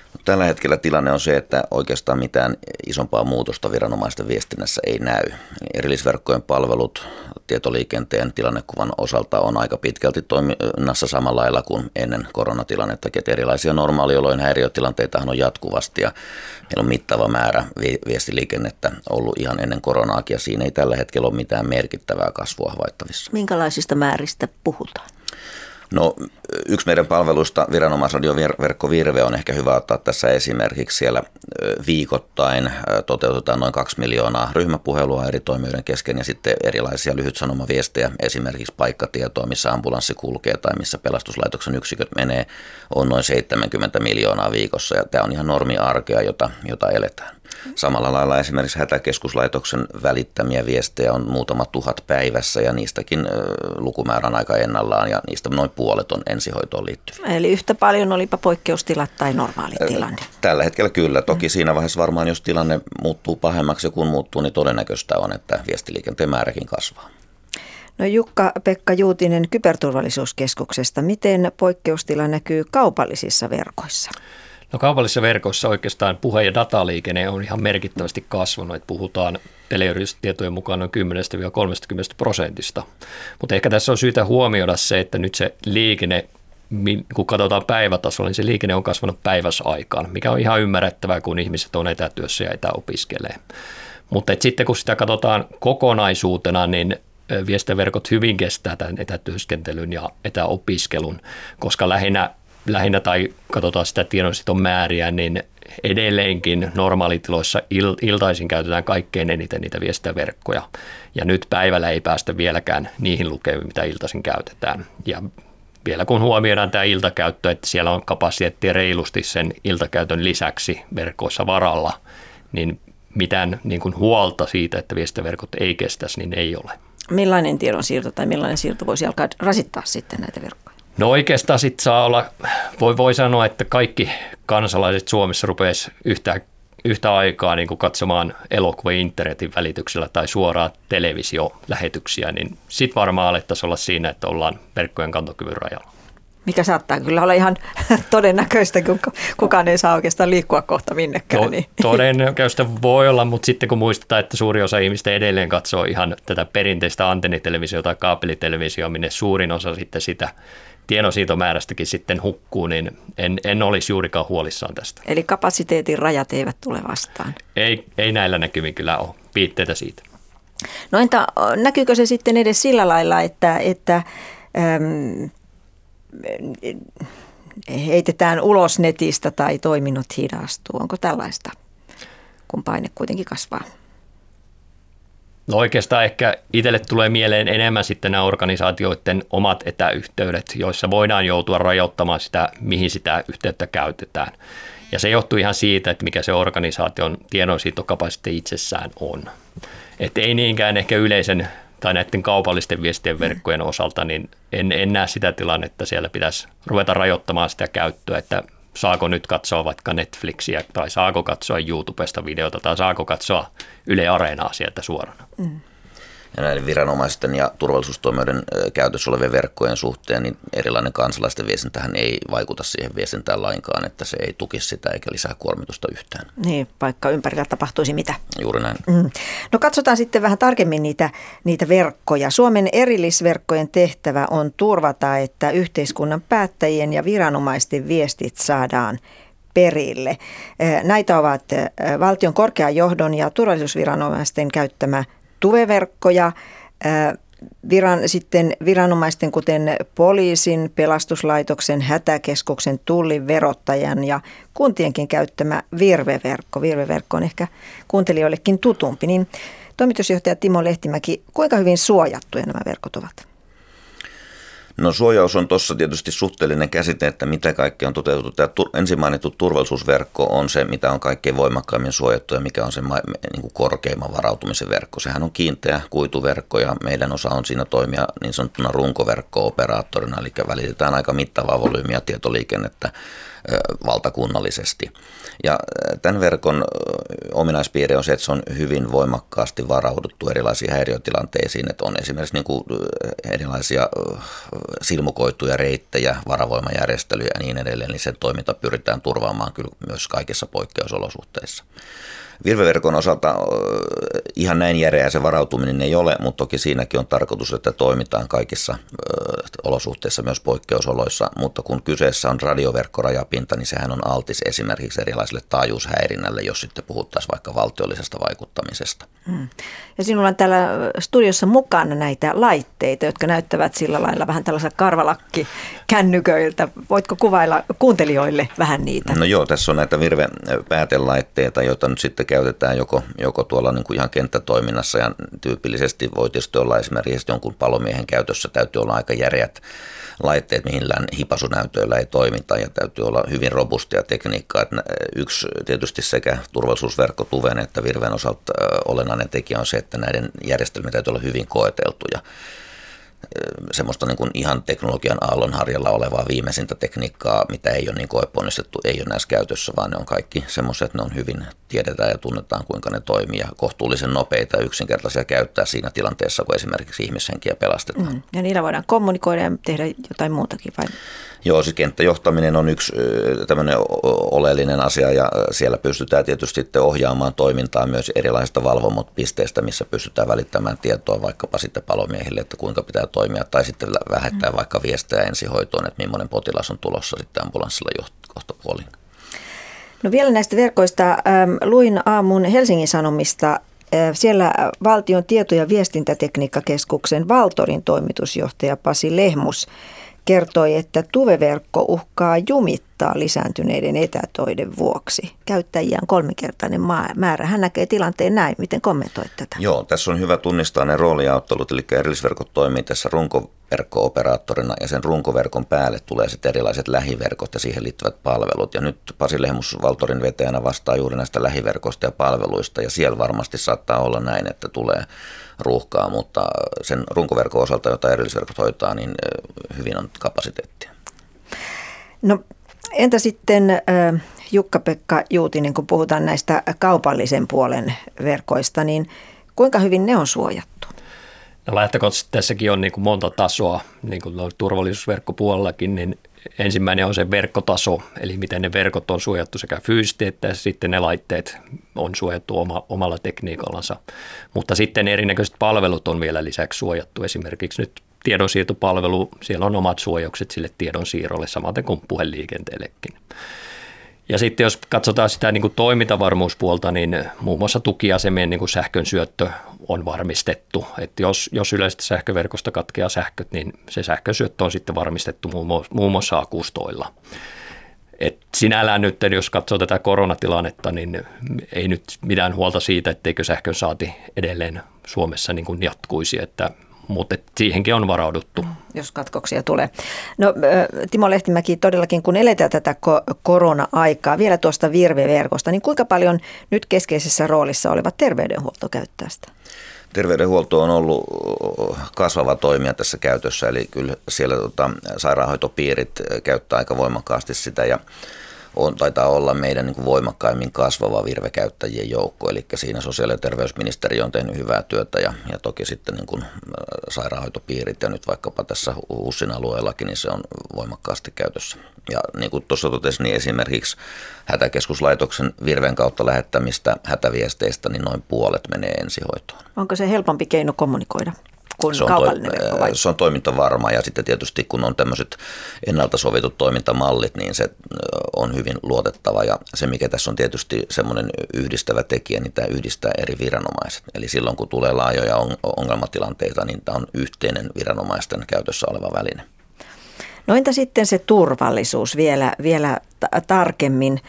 Tällä hetkellä tilanne on se, että oikeastaan mitään isompaa muutosta viranomaisten viestinnässä ei näy. Erillisverkkojen palvelut tietoliikenteen tilannekuvan osalta on aika pitkälti toiminnassa samalla lailla kuin ennen koronatilannetta. Että erilaisia normaaliolojen häiriötilanteitahan on jatkuvasti ja meillä on mittava määrä viestiliikennettä ollut ihan ennen koronaakin ja siinä ei tällä hetkellä ole mitään merkittävää kasvua havaittavissa. Minkälaisista määristä puhutaan? No, yksi meidän palveluista, viranomaisradioverkko Virve, on ehkä hyvä ottaa tässä esimerkiksi. Siellä viikoittain toteutetaan noin 2 miljoonaa ryhmäpuhelua eri toimijoiden kesken ja sitten erilaisia lyhytsanomaviestejä, esimerkiksi paikkatietoa, missä ambulanssi kulkee tai missä pelastuslaitoksen yksiköt menee, on noin 70 miljoonaa viikossa ja tämä on ihan normiarkea, jota eletään. Samalla lailla esimerkiksi hätäkeskuslaitoksen välittämiä viestejä on muutama tuhat päivässä ja niistäkin lukumäärä on aika ennallaan ja niistä noin puolet on ensihoitoon liittyviä. Eli yhtä paljon olipa poikkeustilat tai normaali tilanne? Tällä hetkellä kyllä. Toki siinä vaiheessa varmaan, jos tilanne muuttuu pahemmaksi ja kun muuttuu, niin todennäköistä on, että viestiliikenteen määräkin kasvaa. No Jukka-Pekka Juutinen Kyberturvallisuuskeskuksesta. Miten poikkeustila näkyy kaupallisissa verkoissa? No kaupallisissa verkoissa oikeastaan puhe- ja dataliikenne on ihan merkittävästi kasvanut, että puhutaan teleyritystietojen mukaan noin 10-30%. Mutta ehkä tässä on syytä huomioida se, että nyt se liikenne, kun katsotaan päivätasolla, niin se liikenne on kasvanut päiväsaikaan, mikä on ihan ymmärrettävää, kun ihmiset on etätyössä ja etäopiskelee. Mutta sitten kun sitä katsotaan kokonaisuutena, niin viestintäverkot hyvin kestää tämän etätyöskentelyn ja etäopiskelun, koska lähinnä tai katsotaan sitä tiedonsiton määriä, niin edelleenkin normaalitiloissa iltaisin käytetään kaikkein eniten niitä viestintäverkkoja. Ja nyt päivällä ei päästä vieläkään niihin lukemiin, mitä iltaisin käytetään. Ja vielä kun huomioidaan tämä iltakäyttö, että siellä on kapasiteettia reilusti sen iltakäytön lisäksi verkoissa varalla, niin mitään niin kuin huolta siitä, että viestintäverkot ei kestäisi, niin ei ole. Millainen tiedonsiirto tai millainen siirto voisi alkaa rasittaa sitten näitä verkkoja? No oikeastaan sitten saa olla, voi sanoa, että kaikki kansalaiset Suomessa rupeaisi yhtä aikaa niin kuin katsomaan elokuvia internetin välityksellä tai suoraan televisiolähetyksiä, niin sitten varmaan alettaisiin olla siinä, että ollaan verkkojen kantokyvyn rajalla. Mikä saattaa kyllä olla ihan todennäköistä, kun kukaan ei saa oikeastaan liikkua kohta minnekään. Niin. Todennäköistä voi olla, mutta sitten kun muistetaan, että suuri osa ihmistä edelleen katsoo ihan tätä perinteistä antennitelevisiota tai kaapelitelevisiota, minne suurin osa sitten sitä tiedonsiirtomäärästäkin sitten hukkuu, niin en olisi juurikaan huolissaan tästä. Eli kapasiteetin rajat eivät tule vastaan? Ei näillä näkymin kyllä ole viitteitä siitä. No entä näkyykö se sitten edes sillä lailla, että heitetään ulos netistä tai toiminnot hidastuu? Onko tällaista, kun paine kuitenkin kasvaa? No oikeastaan ehkä itselle tulee mieleen enemmän sitten nämä organisaatioiden omat etäyhteydet, joissa voidaan joutua rajoittamaan sitä, mihin sitä yhteyttä käytetään. Ja se johtuu ihan siitä, että mikä se organisaation tiedonsiirtokapasiteetti itsessään on. Että ei niinkään ehkä yleisen tai näiden kaupallisten viestien verkkojen osalta, niin en näe sitä tilannetta, siellä pitäisi ruveta rajoittamaan sitä käyttöä, että saako nyt katsoa vaikka Netflixiä tai saako katsoa YouTubesta videota tai saako katsoa Yle Areenaa sieltä suorana. Ja näiden viranomaisten ja turvallisuustoimijoiden käytössä olevien verkkojen suhteen, niin erilainen kansalaisten viestintähän ei vaikuta siihen viestintään lainkaan, että se ei tukisi sitä eikä lisää kuormitusta yhtään. Niin, vaikka ympärillä tapahtuisi mitä. Juuri näin. No katsotaan sitten vähän tarkemmin niitä verkkoja. Suomen erillisverkkojen tehtävä on turvata, että yhteiskunnan päättäjien ja viranomaisten viestit saadaan perille. Näitä ovat valtion korkean johdon ja turvallisuusviranomaisten käyttämä TUVE-verkkoja, sitten viranomaisten kuten poliisin, pelastuslaitoksen, hätäkeskuksen, tullin, verottajan ja kuntienkin käyttämä Virve-verkko. Virve-verkko on ehkä kuuntelijoillekin tutumpi. Niin toimitusjohtaja Timo Lehtimäki, kuinka hyvin suojattuja nämä verkot ovat? No suojaus on tuossa tietysti suhteellinen käsite, että mitä kaikkea on toteutettu. Tämä ensin mainittu turvallisuusverkko on se, mitä on kaikkein voimakkaimmin suojattu ja mikä on se niin kuin korkeimman varautumisen verkko. Sehän on kiinteä kuituverkko ja meidän osa on siinä toimia niin sanottuna runkoverkko-operaattorina, eli välitetään aika mittavaa volyymiä tietoliikennettä valtakunnallisesti. Ja tämän verkon ominaispiirre on se, että se on hyvin voimakkaasti varauduttu erilaisiin häiriötilanteisiin, että on esimerkiksi niin kuin erilaisia silmukoituja reittejä, varavoimajärjestelyjä ja niin edelleen, niin sen toiminta pyritään turvaamaan kyllä myös kaikissa poikkeusolosuhteissa. Virveverkon osalta ihan näin järeä se varautuminen ei ole, mutta toki siinäkin on tarkoitus, että toimitaan kaikissa olosuhteissa, myös poikkeusoloissa, mutta kun kyseessä on radioverkkorajapinta, niin sehän on altis esimerkiksi erilaisille taajuushäirinnälle, jos sitten puhuttaisiin vaikka valtiollisesta vaikuttamisesta. Ja sinulla on täällä studiossa mukana näitä laitteita, jotka näyttävät sillä lailla vähän tällaisella karvalakki-kännyköiltä. Voitko kuvailla kuuntelijoille vähän niitä? No joo, tässä on näitä virvepäätelaitteita, joita nyt sitten käytetään joko tuolla niin kuin ihan kenttätoiminnassa ja tyypillisesti voi tietysti olla esimerkiksi jonkun palomiehen käytössä täytyy olla aika järeät laitteet, millään hipasunäytöillä ei toimita ja täytyy olla hyvin robustia tekniikkaa. Että yksi tietysti sekä turvallisuusverkko Tuven että Virven osalta olennainen tekijä on se, että näiden järjestelmien täytyy olla hyvin koeteltuja. Semmoista niin kuin ihan teknologian aallonharjalla olevaa viimeisintä tekniikkaa, mitä ei ole niin koeponnistettu, ei ole näissä käytössä, vaan ne on kaikki semmoiset, että ne on hyvin, tiedetään ja tunnetaan kuinka ne toimii ja kohtuullisen nopeita ja yksinkertaisia käyttää siinä tilanteessa, kun esimerkiksi ihmishenkiä pelastetaan. Ja niillä voidaan kommunikoida ja tehdä jotain muutakin vai? Joo, siis kenttäjohtaminen on yksi tämmöinen oleellinen asia ja siellä pystytään tietysti sitten ohjaamaan toimintaa myös erilaisista valvomopisteistä, missä pystytään välittämään tietoa vaikkapa sitten palomiehille, että kuinka pitää toimia tai sitten lähettää vaikka viestejä ensihoitoon, että millainen potilas on tulossa sitten ambulanssilla kohtapuoliin. No vielä näistä verkoista. Luin aamun Helsingin Sanomista. Siellä Valtion tieto- ja viestintätekniikkakeskuksen Valtorin toimitusjohtaja Pasi Lehmus kertoi, että Tuve-verkko uhkaa jumittaa lisääntyneiden etätöiden vuoksi. Käyttäjiä on 3-kertainen määrä. Hän näkee tilanteen näin. Miten kommentoit tätä? Joo, tässä on hyvä tunnistaa ne roolijaottelut, eli erillisverkot toimii tässä runkoverkko-operaattorina ja sen runkoverkon päälle tulee sitten erilaiset lähiverkot ja siihen liittyvät palvelut. Ja nyt Pasi Lehmus Valtorin vetäjänä vastaa juuri näistä lähiverkoista ja palveluista ja siellä varmasti saattaa olla näin, että tulee ruuhkaa, mutta sen runkoverkon osalta, jota erillisverkot hoitaa, niin hyvin on kapasiteettia. No entä sitten Jukka-Pekka Juutinen, kun puhutaan näistä kaupallisen puolen verkoista, niin kuinka hyvin ne on suojattu? No lähtökohtaisesti tässäkin on niin kuin monta tasoa, niin kuin turvallisuusverkkopuolellakin, niin ensimmäinen on se verkkotaso, eli miten ne verkot on suojattu sekä fyysisesti että sitten ne laitteet on suojattu omalla tekniikallansa. Mutta sitten erinäköiset palvelut on vielä lisäksi suojattu. Esimerkiksi nyt tiedonsiirtopalvelu, siellä on omat suojaukset sille tiedonsiirrolle, samaten kuin puhelinliikenteellekin. Ja sitten jos katsotaan sitä niin kuin toimintavarmuuspuolta, niin muun muassa tukiasemien niin kuin sähkön syöttö on varmistettu. Että jos yleisesti sähköverkosta katkeaa sähköt, niin se sähkön syöttö on sitten varmistettu muun muassa akustoilla. Et sinällään nyt, jos katsoo tätä koronatilannetta, niin ei nyt mitään huolta siitä, etteikö sähkön saati edelleen Suomessa niin kuin jatkuisi, mutta siihenkin on varauduttu. Jos katkoksia tulee. No Timo Lehtimäki, todellakin kun eletään tätä korona-aikaa, vielä tuosta virveverkosta, niin kuinka paljon nyt keskeisessä roolissa oleva terveydenhuolto käyttää sitä? Terveydenhuolto on ollut kasvava toimija tässä käytössä, eli kyllä siellä sairaanhoitopiirit käyttää aika voimakkaasti sitä ja taitaa olla meidän niin kuin voimakkaimmin kasvava virvekäyttäjien joukko, eli siinä sosiaali- ja terveysministeriö on tehnyt hyvää työtä ja toki sitten niin kuin sairaanhoitopiirit ja nyt vaikkapa tässä HUSin alueellakin, niin se on voimakkaasti käytössä. Ja niin kuin tuossa totesin, niin esimerkiksi hätäkeskuslaitoksen virven kautta lähettämistä hätäviesteistä, niin noin puolet menee ensihoitoon. Onko se helpompi keino kommunikoida? Se on toimintavarma ja sitten tietysti kun on tämmöiset ennalta sovitut toimintamallit, niin se on hyvin luotettava ja se mikä tässä on tietysti semmoinen yhdistävä tekijä, niin tämä yhdistää eri viranomaiset. Eli silloin kun tulee laajoja ongelmatilanteita, niin tämä on yhteinen viranomaisten käytössä oleva väline. No entä sitten se turvallisuus vielä tarkemmin?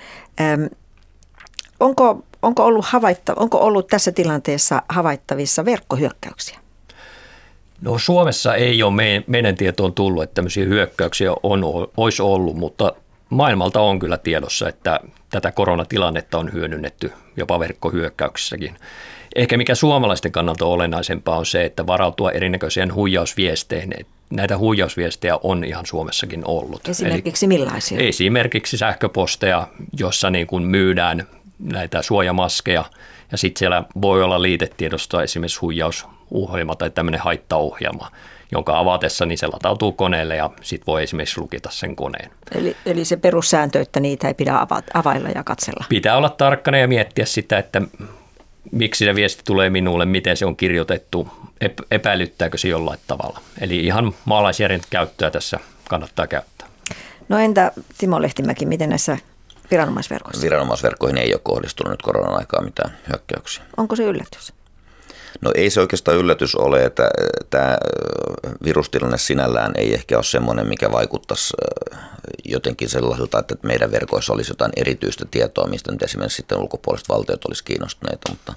Onko ollut tässä tilanteessa havaittavissa verkkohyökkäyksiä? No Suomessa ei ole meidän tietoon tullut, että tämmöisiä hyökkäyksiä olisi ollut, mutta maailmalta on kyllä tiedossa, että tätä koronatilannetta on hyödynnetty jopa verkkohyökkäyksissäkin. Ehkä mikä suomalaisten kannalta on olennaisempaa on se, että varautua erinäköiseen huijausviesteihin, näitä huijausviestejä on ihan Suomessakin ollut. Esimerkiksi millaisia? Esimerkiksi sähköposteja, jossa niin kuin myydään näitä suojamaskeja ja sitten siellä voi olla liitetiedostoa esimerkiksi huijausohjelma tai tämmöinen haittaohjelma, jonka avatessa niin se latautuu koneelle ja sitten voi esimerkiksi lukita sen koneen. Eli se perussääntö, että niitä ei pidä availla ja katsella. Pitää olla tarkkana ja miettiä sitä, että miksi se viesti tulee minulle, miten se on kirjoitettu, epäilyttääkö se jollain tavalla. Eli ihan maalaisjärjen käyttöä tässä kannattaa käyttää. No entä Timo Lehtimäki, miten näissä viranomaisverkoissa? Viranomaisverkkoihin ei ole kohdistunut nyt koronan aikaa mitään hyökkäyksiä. Onko se yllätys? No ei se oikeastaan yllätys ole, että tämä virustilanne sinällään ei ehkä ole semmoinen, mikä vaikuttaisi jotenkin sellaiselta, että meidän verkoissa olisi jotain erityistä tietoa, mistä nyt esimerkiksi sitten ulkopuoliset valtiot olisi kiinnostuneita, mutta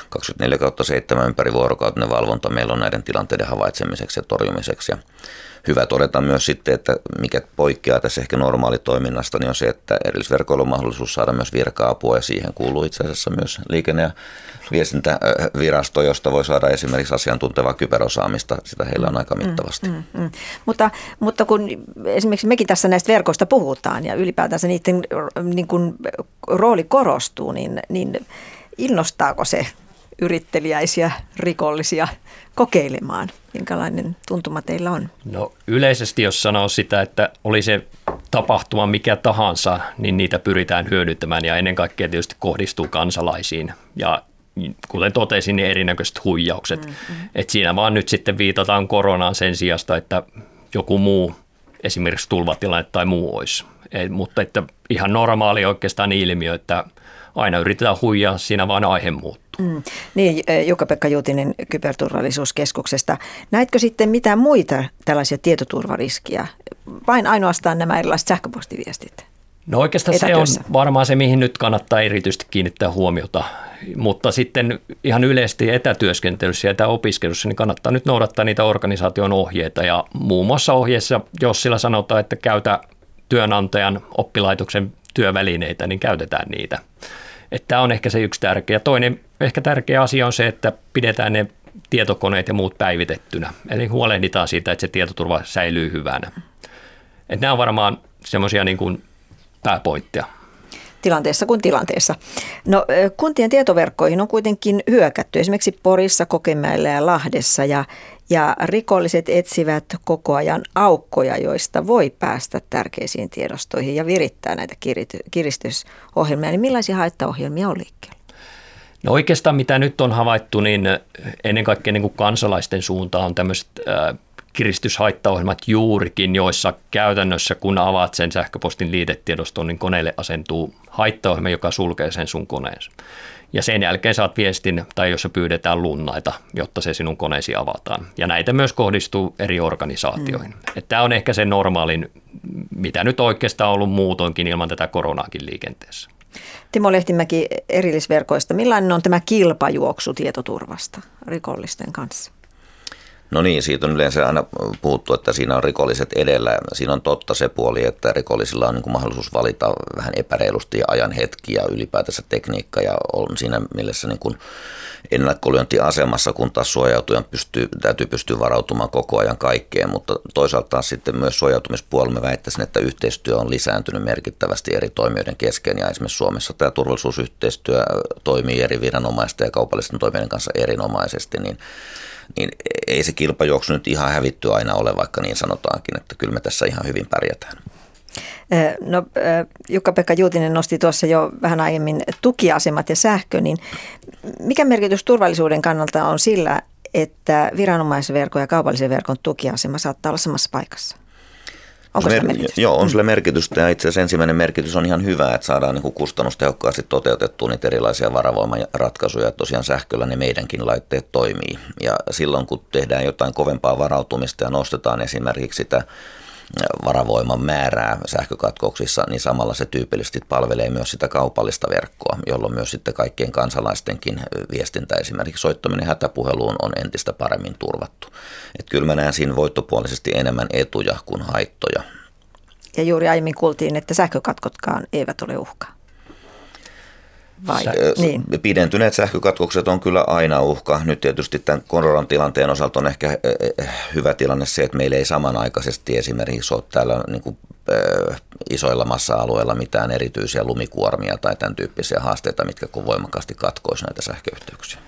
24/7 ympäri vuorokautinen valvonta meillä on näiden tilanteiden havaitsemiseksi ja torjumiseksi. Ja hyvä todeta myös sitten, että mikä poikkeaa tässä ehkä normaalitoiminnasta, niin on se, että erillisverkoilla on mahdollisuus saada myös virka-apua ja siihen kuuluu itse asiassa myös liikenne- ja viestintävirasto, josta voi saada esimerkiksi asiantuntevaa kyberosaamista. Sitä heillä on aika mittavasti. Mutta kun esimerkiksi mekin tässä näistä verkoista puhutaan ja ylipäätänsä niiden niin kun rooli korostuu, niin innostaako se yritteliäisiä rikollisia kokeilemaan? Minkälainen tuntuma teillä on? No yleisesti jos sanoo sitä, että oli se tapahtuma mikä tahansa, niin niitä pyritään hyödyntämään ja ennen kaikkea tietysti kohdistuu kansalaisiin ja kuten totesin, niin erinäköiset huijaukset. Et siinä vaan nyt sitten viitataan koronaan sen sijasta, että joku muu, esimerkiksi tulvatilanne tai muu olisi. Mutta että ihan normaali oikeastaan ilmiö, että aina yritetään huijaa, siinä vaan aihe muuttuu. Niin, Jukka-Pekka Juutinen Kyberturvallisuuskeskuksesta. Näetkö sitten mitään muita tällaisia tietoturvariskiä? Vain ainoastaan nämä erilaiset sähköpostiviestit? No oikeastaan se on varmaan se, mihin nyt kannattaa erityisesti kiinnittää huomiota, mutta sitten ihan yleisesti etätyöskentelyssä ja etäopiskelussa niin kannattaa nyt noudattaa niitä organisaation ohjeita ja muun muassa ohjeessa, jos sillä sanotaan, että käytä työnantajan oppilaitoksen työvälineitä, niin käytetään niitä. Tämä on ehkä se yksi tärkeä. Toinen ehkä tärkeä asia on se, että pidetään ne tietokoneet ja muut päivitettynä, eli huolehditaan siitä, että se tietoturva säilyy hyvänä. Nämä on varmaan semmoisia niin kuin pääpointteja. Tilanteessa kuin tilanteessa. No, kuntien tietoverkkoihin on kuitenkin hyökätty esimerkiksi Porissa, Kokemäellä ja Lahdessa ja rikolliset etsivät koko ajan aukkoja, joista voi päästä tärkeisiin tiedostoihin ja virittää näitä kiristysohjelmia. Niin millaisia haittaohjelmia on liikkeellä? No oikeastaan mitä nyt on havaittu, niin ennen kaikkea niin kuin kansalaisten suuntaan on tämmöiset kiristyshaittaohjelmat juurikin, joissa käytännössä kun avaat sen sähköpostin liitetiedoston, niin koneelle asentuu haittaohjelma, joka sulkee sen sun koneensa. Ja sen jälkeen saat viestin, tai jos pyydetään lunnaita, jotta se sinun koneesi avataan. Ja näitä myös kohdistuu eri organisaatioihin. Tämä on ehkä se normaalin, mitä nyt oikeastaan on ollut muutoinkin ilman tätä koronaakin liikenteessä. Timo Lehtimäki erillisverkoista. Millainen on tämä kilpajuoksu tietoturvasta rikollisten kanssa? No niin, siitä on yleensä aina puhuttu, että siinä on rikolliset edellä. Siinä on totta se puoli, että rikollisilla on niin kuin mahdollisuus valita vähän epäreilusti ajan hetki ja ylipäätänsä tekniikka ja on siinä mielessä niin kuin ennakkolyöntiasemassa, kun taas suojautujan täytyy pystyä varautumaan koko ajan kaikkeen, mutta toisaalta taas sitten myös suojautumispuolella mä väittäisin, että yhteistyö on lisääntynyt merkittävästi eri toimijoiden kesken ja esimerkiksi Suomessa tämä turvallisuusyhteistyö toimii eri viranomaisten ja kaupallisten toimijoiden kanssa erinomaisesti, niin ei se kilpajuoksu nyt ihan hävitty aina ole, vaikka niin sanotaankin, että kyllä me tässä ihan hyvin pärjätään. No, Jukka-Pekka Juutinen nosti tuossa jo vähän aiemmin tukiasemat ja sähkö, niin mikä merkitys turvallisuuden kannalta on sillä, että viranomaisverkon ja kaupallisen verkon tukiasema saattaa olla samassa paikassa? Onko sillä merkitystä? Joo, on sillä merkitystä ja itse asiassa ensimmäinen merkitys on ihan hyvä, että saadaan niin kuin kustannustehokkaasti toteutettua niitä erilaisia varavoimaratkaisuja. Tosiaan sähköllä ne meidänkin laitteet toimii ja silloin kun tehdään jotain kovempaa varautumista ja nostetaan esimerkiksi sitä varavoiman määrää sähkökatkouksissa, niin samalla se tyypillisesti palvelee myös sitä kaupallista verkkoa, jolloin myös sitten kaikkien kansalaistenkin viestintä, esimerkiksi soittaminen hätäpuheluun on entistä paremmin turvattu. Että kyllä mä näen siinä voittopuolisesti enemmän etuja kuin haittoja. Ja juuri aiemmin kuultiin, että sähkökatkotkaan eivät ole uhka. vai? Niin. Pidentyneet sähkökatkokset on kyllä aina uhka. Nyt tietysti tämän koronan tilanteen osalta on ehkä hyvä tilanne se, että meillä ei samanaikaisesti esimerkiksi ole täällä niin kuin isoilla massa-alueilla mitään erityisiä lumikuormia tai tämän tyyppisiä haasteita, mitkä voimakkaasti katkoisivat näitä sähköyhteyksiä.